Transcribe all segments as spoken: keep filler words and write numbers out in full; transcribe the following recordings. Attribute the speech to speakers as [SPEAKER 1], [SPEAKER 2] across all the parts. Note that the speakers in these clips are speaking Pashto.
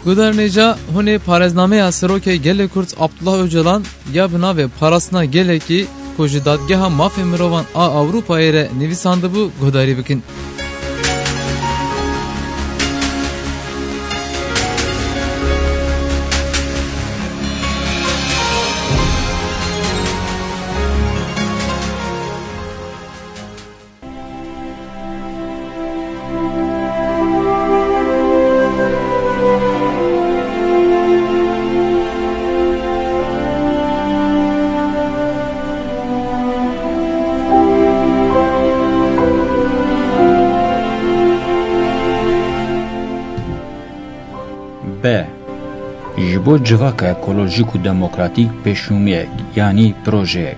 [SPEAKER 1] Guderneca hune parezname asroke gele Kurt Abdullah Öcalan ya bina ve parasına gele ki koji dadgeha mafya mirovan a Avrupa ere nivisandı bu godari bikin.
[SPEAKER 2] B. Jibo civaka ekolojik u demokratik peşumiyek yani projeyek.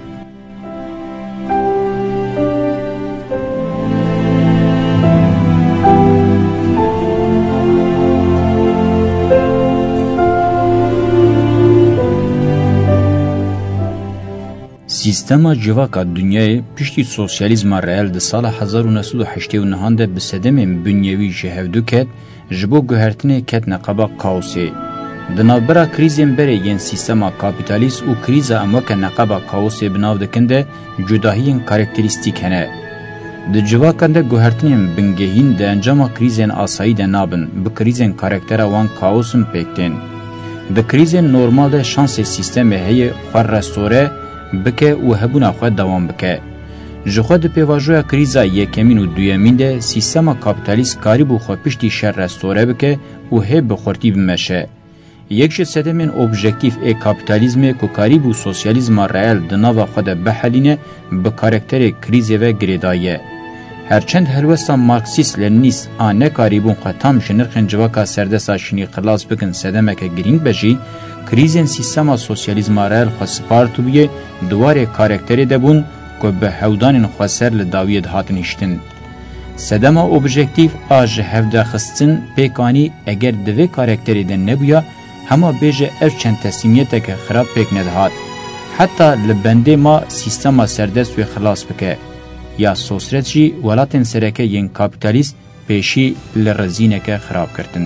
[SPEAKER 2] Sistema civaka dünyayı pişti sosyalizma reel de sala hezar û ned û heştê û nihan de bi sedemên bünyevî ji hevdû ket ji bo guhertinê ket neqeba kaosê. Di navbera krîzên berê yên sîstema kapitalîst û krîza em weke neqeba kaosê bi nav dikin de cudahiyên karakterîstîk hene. Di civakan de guhertinên bingehîn di encama krîzên asayî de nabin, bi krîzên karaktera wan kaosin pêk tên. Di krîzên normal de şansê sîstemê heye xwe restore bike û hebûna xwe dewam bike. Ji xwe di pêvajoya krîza yekemîn û duyemîn de sîstema kapitalîst karîbû xwe piştî şer restore bike û hê bi xurtî bimeşe. Yek ji sedemên objektif ê kapitalizmê ku karîbû sosyalizma reel di nava xwe de bihelîne bi karakterê krîzê ve girêdaye. Herçend helwesta Marksîst Lenînîst a nekarîbûn xwe tam ji nirxên civaka serdesa şinî xilas bikin sedemeke girîng be jî, krîzên sîstema sosyalizma reel xwe spart bûye duwarê karakterê de bûn ku bi hewdanên xwe ser li dawiyê dihatin hiştin. Sedema objektif a ji hevdaxistin pêkanî eger di vê karakterê de nebûya, hema bêje ev çend teslîmiyeteke xirab pêk nedihat. Heta li bendê ma sîstema serdest wê xilas bike. Ya Sosret jî welatên sereke yên kapitalîst pêşî li rezîneke xirab kirtin.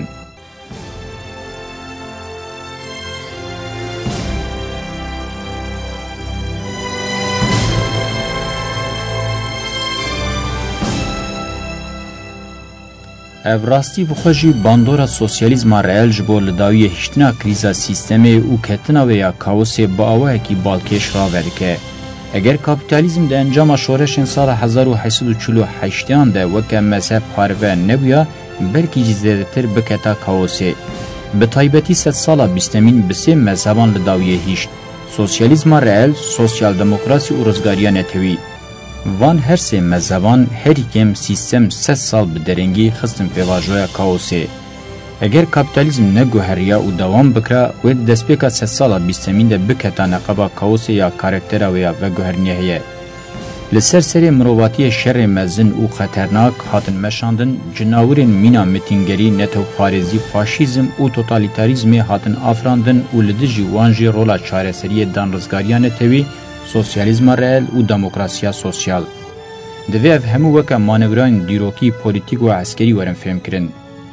[SPEAKER 2] Ev rastî bi xwe jî bandora sosyalizma reel ji bo li dawiyê hiştina krîza sîstemê û ketina wê ya kaosê bi awayekî balkêş ravedike. Eger kapitalizm de encama şoreşên sala hezar û heşt û çil û heştyan de weke mezheb parve nebûya, belkî jî zêdetir biketa kaosê. Bi taybetî sed sala bîstemîn bi sê mezheban li dawiyê hîşt: sosyalizma reel, sosyal demokrasî û rizgariya netewî. Van her sê mezheban herîkem sîstem sed sal bi derengî xistin pêvajoya kaosê. Eger kapitalizm neguheriya û dewam bikira, wê di destpêka sed sala bîstemîn de biketa neqeba kaosê ya karaktera wê ya veguherniyê heye. Li ser serê mirovatiyê şerê mezin û xeternak hatin meşandin, cinawirên mîna mitîngerî, netewparêzî, faşîzm û totalîtarîzmê hatin afrandin û li dijî wan jî rola çareseriyê danrizgariya netewî, sosyalizma reel û demokrasiya sosyal. Divê ev hemû weke manevrayên dîrokî polîtîk û eskerî werin fêmkirin.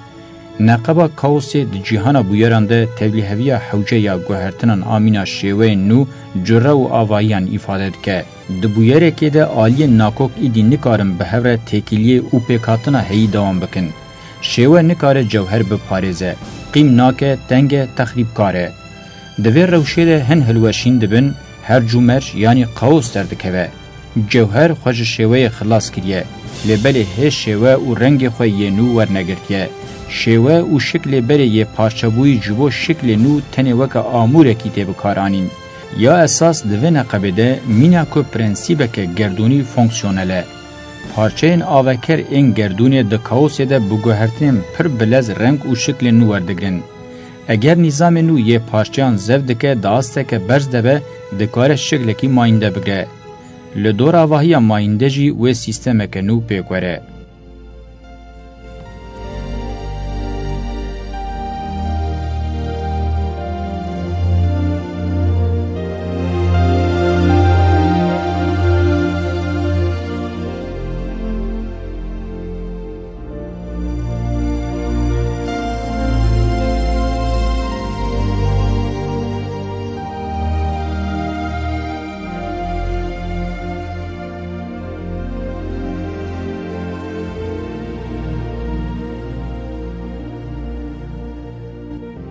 [SPEAKER 2] Neqeba kaosê di cîhana bûyeran de tevlîheviya hewce ya guhertinan amîna şêweyên nû, cure û avayiyan îfade dike. Di bûyerekê de aliyên nakok îdî nikarin bi hevre têkiliyê û pêkhatina heyî dewam bikin. Şêwe nikare cewher biparêze, qîm nake, tenge, texrîbkar e. Di vê rewşê de hin hilweşîn dibin, her cumer yani kaos derdikeve. Cewher xwe ji şêweyê xilas kiriye, lêbelê hê şêwe û rengê xwe yê nû wernegirtiye. Şêwe û şiklê berê yê parçebûyî ji bo şiklê nû tenê weke amûrekî tê bikaranîn. Ya esas di vê neqebê de mîna ku prensîbeke gerdûnî fonksiyonel e. Parçeyên aveker ên gerdûnê di kaosê de bi guhertinên pir bilez reng û şiklên nû werdigirin. Eger nîzamê nû yê parçeyan zev dike, dasteke berz debe, dikare şiklekî mayînde bigre. Li dora vahiya mayînde jî wê sîstemeke nû pêk were.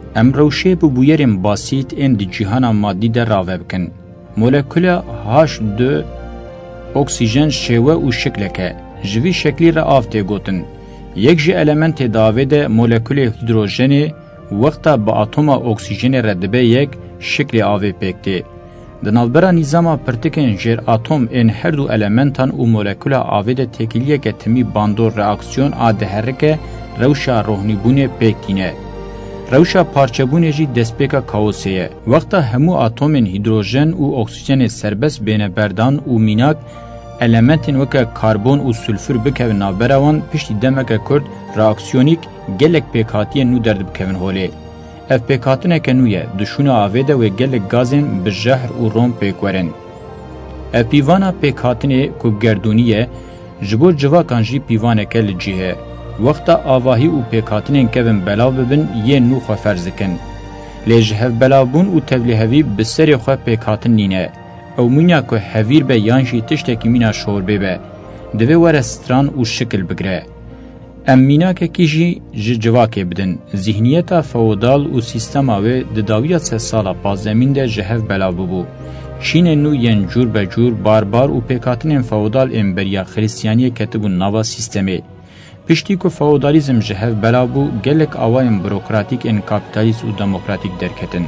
[SPEAKER 2] ام روشه بو بویرین باسیت این دی جیهانا مادی در راوه بکن. مولکولا هاش دو اکسیژن شیوه و شکلکه جوی شکلی را آفته گوتن. یک جی المنت داوه ده مولکول هیدروژنی وقتا با اتم اکسیژن ردبه یک شکل آوه پیکته. دنالبرا نظام پرتکن جر اتم این هر دو المنتان و مولکول آوه ده تکیلیه که تمی باندور reaksiyon آده هرکه روشا روحنی بونه پیکتینه. روشا پارچه بونه جی دسپیکا کاوسیه. وقتا همو اتمین هیدروژن و اکسیژن سربس بین بردان و میناک elementin وکه کاربون و سلفور بکوین نابروان پشتی دمکه کرد reaksyonik gelek pekatiye nû derdibikevin holê. Ev pekatineke nû ye dişûna avê de wê gelek gazên bi jehr û rom pêk werin. Ev pîvana pêkhatinê ku gerdûnî ye ji bo civakan jî pîvaneke li cî he. Wexta avahî û pêkhatinên kevin belav bibin yên nû xwe ferz dikin. Lê ji hevbelavbûn û tevlihevî bi serê xwe pêkhatin nîne. Ew mîna ku hevîr be yan jî tiştekî mîna şorbê be. Divê were stran û şikil bigire. Em mînakekî jî ji civakê bidin. Zihniyeta feodal û sîstema wê di dawiya sed sala pazemîn de ji hev belav bibû. Çînê nû yên cûr be cûr barbar û pêkhatinên feodal ên beriya xristiyaniyê ketibûn nava sîstemê. Piştî ku feodalîzm ji hev belav bû, gelek awayên bürokratîk ên kapitalîst û demokratîk derketin.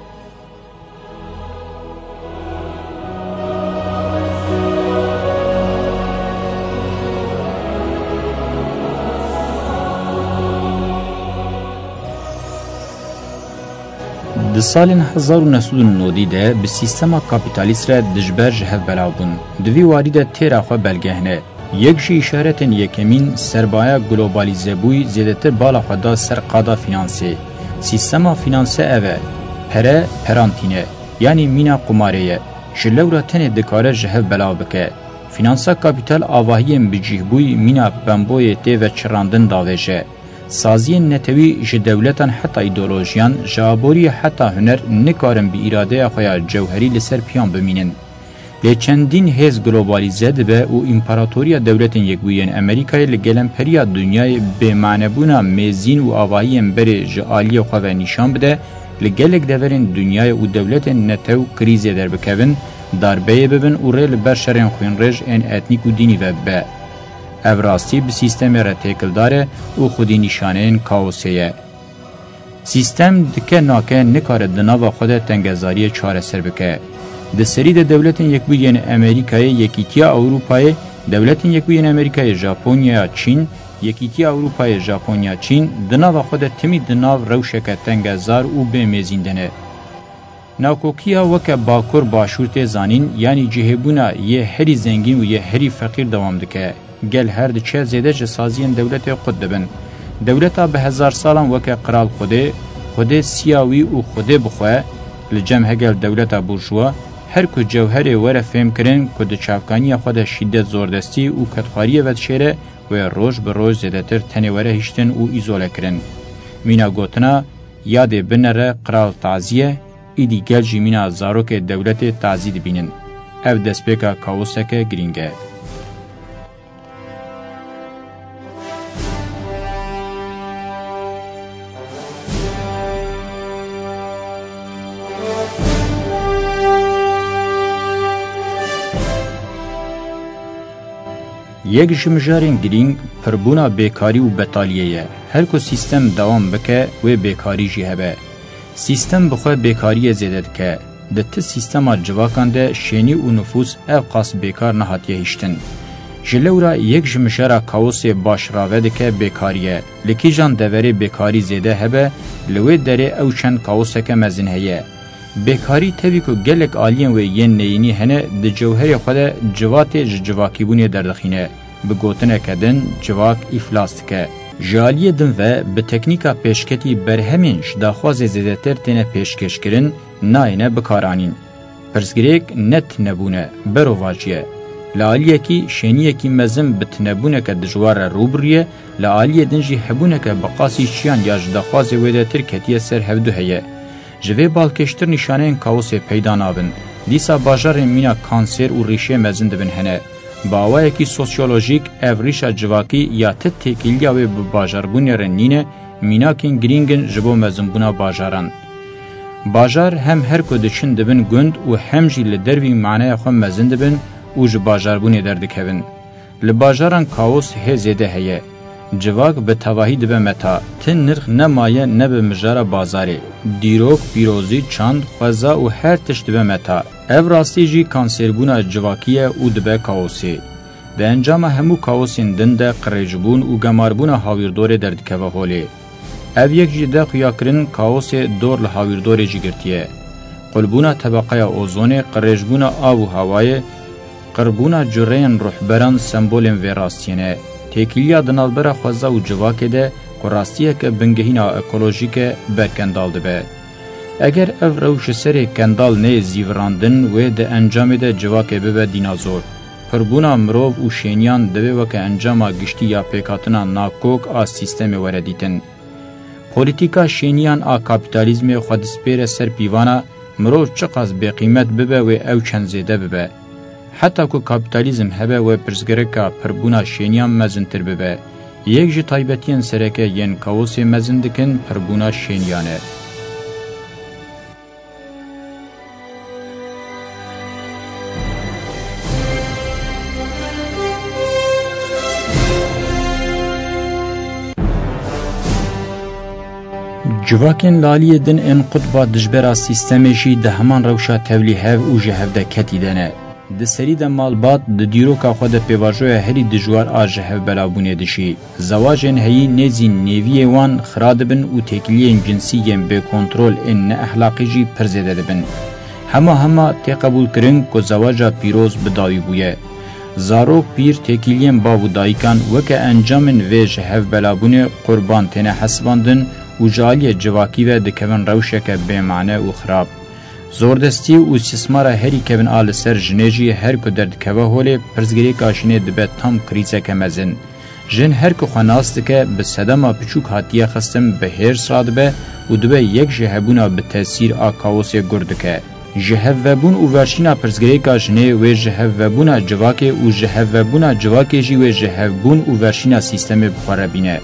[SPEAKER 2] Di salên hezar û neh sed û nodî de bi sîstema kapîtalîst re dijber ji hev belav bûn. Di vî warî de têra xwe belgehne. Yek jî îşaretên yekemîn serbaya globalizebûyî zêdetir bala xwe da ser qada finansê. Sîstema finansê ev e. Pere perantîne, yanî mîna qumarê ye. Ji lewra tenê dikare ji hev belav bike. Finansa kapîtal avahiyên bicîhbûyî mîna bemboyê tê ve çirandin davêje. Saziyên netewî ji dewletan heta îdeolojiyan, ji aborî heta huner nikarin bi îradeya xwe ya cewherî li ser piyan bimînin. Lê çendîn hêz globalize dibe û împaratoriya dewletên Yekbûyiyên Amerîkayê li gelemperiya dunyayê bêmanebûna mêzîn û avahiyên berê ji aliyê xwe ve nîşan bide, li gelek deverên dunyayê û dewletên netew krîzê derbikevin, darbeyê bibin û rê li ber şerên xwînrêj ên etnîk û dînî ve bibe. Ev rastî bi sîstemê re têkildar e û xwedî nîşaneyên kaosê ye. Sîstem dike nake nikare di nava xwe de tengezariyê çareser bike. Di serî de dewletên Yekbûyiyên Amerîkayê, Yekîtiya Ewropayê, dewletên Yekbûyiyên Amerîkayê, Japonyaya, Çîn, Yekîtiya Ewropayê, Japonya, Çîn di nava xwe de timî di nav rewşeke tengezar û bêmêzîn de ne. Navkokiya weke bakur başûr tê zanîn, yanî cihêbûna yê herî zengîn û yê herî feqîr dewam dike. Gel her diçe zêde ji saziyên dewletê xud dibin. Dewleta bi hezar salan weke qiral Xwedê, Xwedê siya wî û Xwedê bixwe, li cem hegel dewleta burjuwa, her ku cewherê were fêm kirin ku di çavkaniya xwe de şîddet zordestî û ketxwariyê vedişêre wê roj bi roj zêdetir tenê were hiştin û îzole kirin. Mîna gotina yadê binere qiral taziye, îdî gel jî mîna zarokê dewletê tazî dibînin. Ev destpêka kaoseke girîng e. Yek ji mijarên girîng pirbûna bêkarî û betaliyê ye. Her ku sîstem dewam bike wê bêkarî jî hebe. Sîstem bi xwe bêkariyê zêde dike. Di ti sîstema civakan de şênî û nüfus ev qas bêkar nehatiye hîştin. Ji lewra yek ji mijara kaosê baş rave dike bêkarî. Li kîjan deverê bêkarî zêde hebe, li wê derê ew çend kaoseke mezin heye. Bêkarî tevî ku gelek aliyên wê yên neyînî hene di cewherê xwe de civatê ji civakîbûnê derdixîne. Bi gotineke din civak îflas dike. Ji aliyê din ve bi teknîka pêşketî berhemên ji daxwazê zêdetir têne pêşkêşkirin, nayêne bikaranîn. Pirsgirêk ne tinebûne, berova ye. Li aliyekî şêniyekî mezin bi tinebûneke dijwar re rûbirîye, li aliyê din jî hebûneke bi qasî çiyan ya ji daxwazê wê de tir ketiye ser hevdû heye. Ji vê balkêştir nîşaneyên kaosê peyda nabin. Dîsa bajarên mîna kanser û rîşê mezin dibin hene. Bi awayekî sosyolojîk ev rîşa civakî ya ti têkiliya wê bi bajarbûnê re nîne, میناکین گرینگن جبو مزنبونا باجاران. باجار هم هر کو دچن دبن گند و هم جی لدروی معنی خو مزن دبن و ج باجاربونی دردکوین. لباجاران کاوس هه زیده هیه. جواک به تواهی دبه متا تن نرخ نمایه نبه مجارا بازاری دیروک پیروزی چاند خوزا و هر تشت دبه متا او راستی جی کانسربونا جواکیه و دبه کاوسی ده انجام همو کاوسین دنده قریجبون و گماربونا هاویردور دردکوه هولی او یک جی ده قیاکرین کاوس دور لحاویردور جی گرتیه قلبونا طبقه اوزون قریجبونا آب و هوای قربونا جرین روحبران سمبولین و راستینه تکیلیا دنالبرا خوزا و جواکه ده که راستیه که بنگهینا اکولوژیک برکندال ده به. اگر او روش سر کندال نه زیوراندن و ده انجام ده جواکه ببه دینازور. پربونا مروف و شینیان ده وکه انجام گشتی یا پیکاتنا ناکوک آ سیستم وردیتن. پولیتیکا شینیان آ کابیتالیزم خودسپیر سر پیوانا مروف چقاز بقیمت ببه و او چند زیده ببه. حتی که کابیتالیزم هبه و پرزگرکا پربونا شینیان مزنتر ببه. یک جی تایبتین سرکه ین کاوسی مزندکن پربونا شینیانه. جواکن لالی دن ان قطبا دجبرا سیستمشی ده همان روشا تولیه و جهفده کتی دنه. د سری د مالبات د دیروکا خو د پیواژوی هری د جوار اجه بلابونه دشي زواجن هي نزي نیوی وان خرادبن او تکلیین جنسیین به کنترل ان اخلاقی جی پرزیده دبن هما هما تی قبول کرن کو زواجا پیروز بداوی بویه زارو پیر تکلیین باو دایکان وک انجامن و جهف بلابونه قربان تنه حسباندن او جالی جواکی و د کمن روشک به معنی او خراب زوردستی و استثمار هری کبن آل سر جنیجی هر کو درد کوه هولی پرزگری کاشنه دبه تام کریزه کمزن. جن هر کو خناست که به صدما پچوک هاتیه خستم به هر سراد به و دبه یک جهبونا به تاثیر آکاوسی گرد که. جهوبون و ورشینا پرزگری کاشنه و جهوبونا جواکه و جهوبونا جواکه جی و جهوبون و ورشینا سیستم بخاربینه.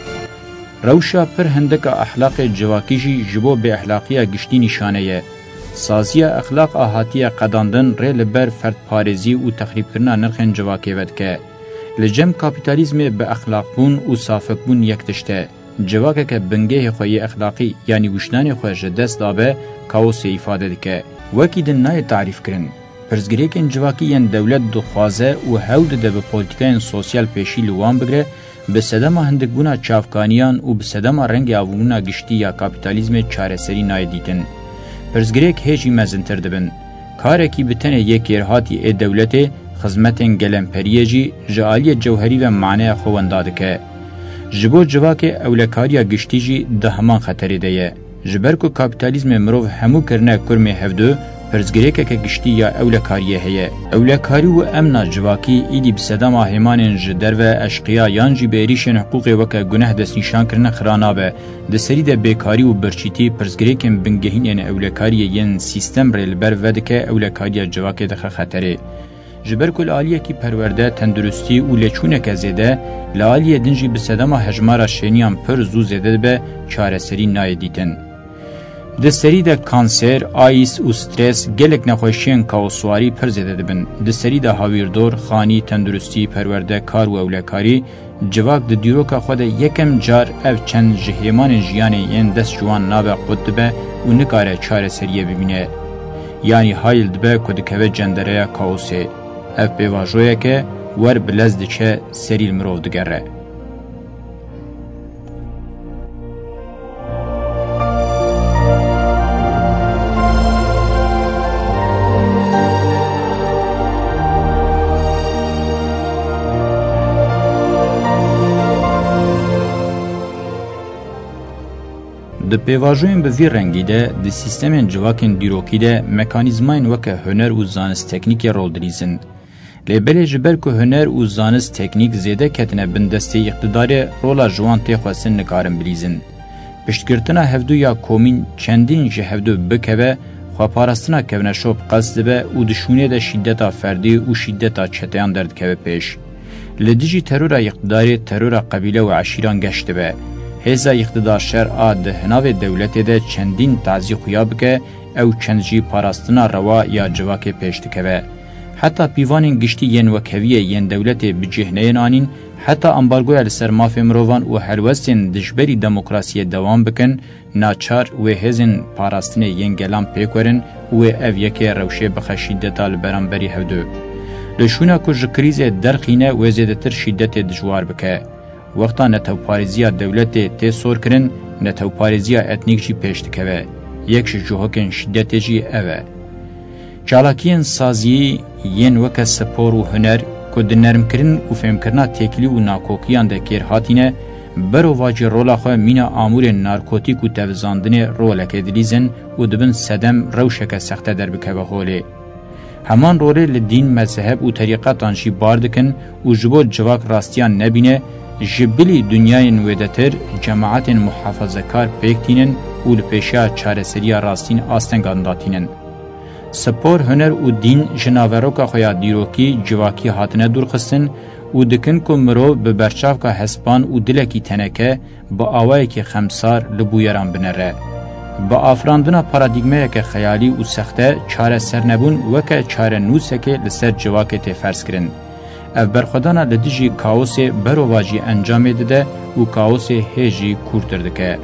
[SPEAKER 2] روشا پر هندک اخلاق جواکی جی جبو به اخلاقیه گشتی نشانه سازیه اخلاق آهاتیه قداندن ری لبر فرد پارزی و تخریب کرنا نرخن جواکی ود که لجم کابیتالیزم به اخلاق بون و صافک بون یک تشته جواکه که بنگه خوی اخلاقی یعنی وشنان خوش دست دابه کاوس ایفاده دکه وکی دن نای تعریف کرن پرزگریکن جواکی ین دولت دخوازه و هود ده به پولیتیکین سوسیال پیشی لوان بگره به صدما هندک بونا چافکانیان و به صدما رنگ آوونا گشتی یا کابیتالیزم چاره سری نای دیتن پرزگریک هیچی مزنتر دبن. کارکی بتنه یک ارهاتی ای دولت خدمتن گلمپریه جی جعالی جوهری و معنی خوانداده که. جبو جواک اولکاریا گشتی جی ده همان خطری ده. جبر کو کابیتالیزم مروف همو کرنه کرمه هفدو پرزگریک که گشتی یا اولکاریه هیه. اولکاری و امنا جواکی ایدی بسدام آهمانن جدر و اشقیا یانجی بیریشن حقوق وکه گناه دست نیشان کرنه خرانابه. دسری ده بیکاری و برچیتی پرزگریکن بنگهین این اولکاریه ین سیستم ریل بر ودکه اولکاری جواکی دخه خطره. جبر کل آلیه کی پرورده تندرستی و لچونه که زیده لآلیه دنجی بسدام هجمارا شینیان پر زو زیده به چاره سری نای دیتن. د سری د کانسر، آیس او استرس گلک نخوشین کاوسواری پر زیده دبن. د سری د هاویردور، خانی، تندرستی، پرورده، کار و اولکاری جواک د دیروکا خود یکم جار او چند جهیمان جیانی این دست جوان نابه قدبه و نکاره چاره سریه ببینه. یعنی هایل دبه کدکوه جندره کاوسه. او بیواجوه که ور بلزد چه سریل مروف دگره. د پیواژوین به وی رنگی ده د سیستمین جواکن دیروکی ده مکانیزماین وکه هنر و زانست تکنیک رول دریزن. لیبل جبر که هنر و زانست تکنیک زیده کتنه بندسته اقتدار رولا جوان تیخواستن نکارن بلیزن. پشتگرتنا هفدو یا کومین چندین جه هفدو بکوه خواه پارستنا کونه شوب قصد به و دشونه ده شدتا فردی و شدتا چتیان درد که پیش. لدیجی ترور اقتدار ترور قبیله و عشیران گشت به. هزا اقتدار شر آد هناو دولت ده چندین تعزی خویا بکه او چند جی پاراستنا روا یا جواک پیشتکه و حتی پیوانین گشتی ین وکویه ین دولت بجهنین آنین حتی امبارگوی لسر مافی مروان و هلوستین دجبری دموکراسی دوام بکن ناچار و هزین پاراستنه ین گلام پیکورن و او یکی روشه بخشیدتا لبرانبری هودو. لشونا کج کریز درقینه و زیدتر شیدت دجوار بکه. وقتا نتو پاریزیا دولت تی سور کرن نتو پاریزیا اتنیک جی پیشتکه و یکش جوهکن شیدت جی اوه. چالاکین سازی ین وک سپور و هنر که نرم کرن و فهم کرنا تکلی و ناکوکیان ده کیر هاتینه برو واجی رولا خواه مینا آمور نارکوتیک و توزاندن رولک ادلیزن و دبن سدم روشک سخته در بکه و حوله. همان روله لدین مذهب و طریقات آنشی باردکن و جبو جواک راستیان نبینه جبلی دنیای نویدتر جماعت محافظکار پیکتینن و لپیشا چارسریا راستین آستنگان داتینن. سپور هنر و دین جناوروکا خویا دیروکی جواکی هاتنه درخستن و دکن که مرو به برچاوکا حسبان و دلکی تنکه با آوائی که خمسار لبویران بنره. با آفراندنا پارادیگمه که خیالی و سخته چاره سر نبون وکه چاره نوسه که لسر جواکه تی فرس کرن. او برخودانا لدیجی کاوس برواجی انجام دده و کاوس هیجی کورتردکه.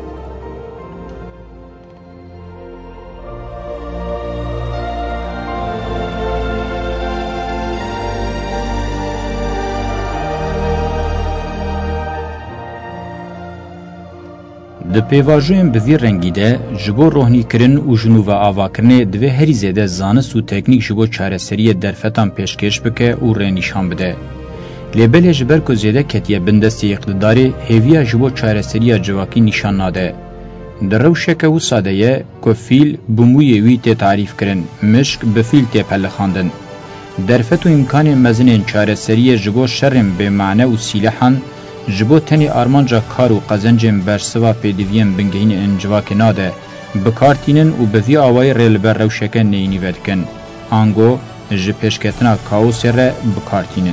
[SPEAKER 2] د پیواژوین به وی رنگی ده جبو روحنی کرن و جنوب آواکرنه دوی هری زیده زانست و تکنیک جبو چارەسەری درفتان پیشکش بکه و رنیشان بده. لیبل جبر که زیده کتیه بندستی اقتداری هیویا جبو چارەسەری جواکی نشان ناده. در روشک و ساده یه که فیل بموی وی تی تعریف کرن مشک به فیل تی پل خاندن. درفت و امکان مزنین چارەسەری جبو شرم به معنی و سیلحان جبو تنی آرمانجا کار و قزنجم برسوا پیدویم بنگهین انجواک ناده بکارتینن و بوی آوای ریل بر روشکن نینی ودکن آنگو جپشکتنا کاوسی را بکارتینن.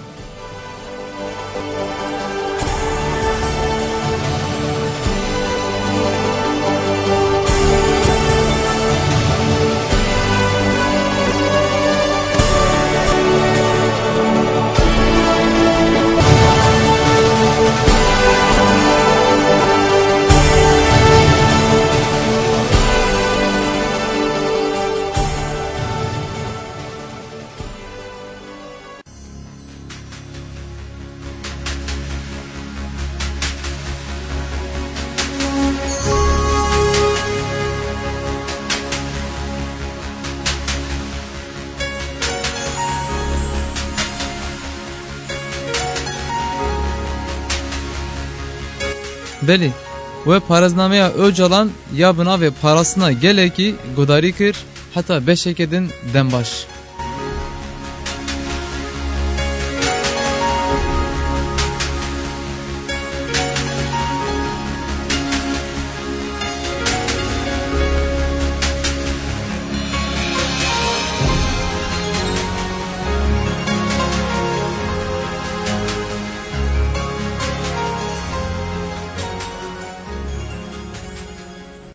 [SPEAKER 1] بلی و پارزنامه اوجالان یا بنا و پاراسنا گله کی گداری کر حتی بشکدن دنباش.